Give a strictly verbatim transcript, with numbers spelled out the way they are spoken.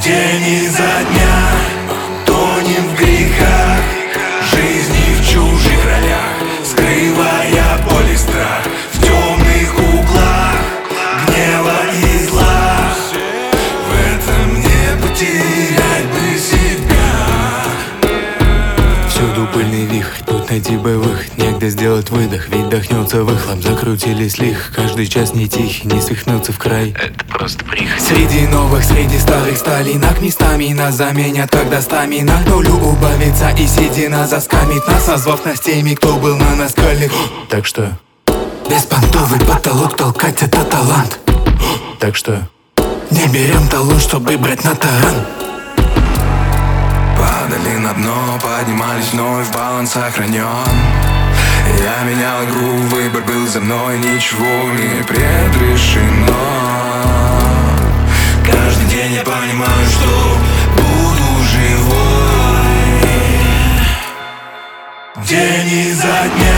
День изо дня тонем в грехах, жизни в чужих ролях, скрывая боль и страх в темных углах гнева и зла. В этом не потерять бы себя. Всюду пыльный вихрь, тут найти бы выход, негде сделать выдох, ведь дохнется выхлоп. Закрутились лих, каждый час не тихий, не свихнуться в край. Это просто прихоть. Среди новых, среди старых сталинок местами нас заменят, когда стамина к нулю убавится и седина заскамит нас, назвав нас теми, кто был на наскальных. Так что беспонтовый потолок толкать — это талант. Так что не берем талон, чтобы брать на таран. Падали на дно, поднимались вновь, баланс сохранен. Я менял игру, выбор был за мной, ничего не предрешено. Каждый день я понимаю, что буду живой. День изо дня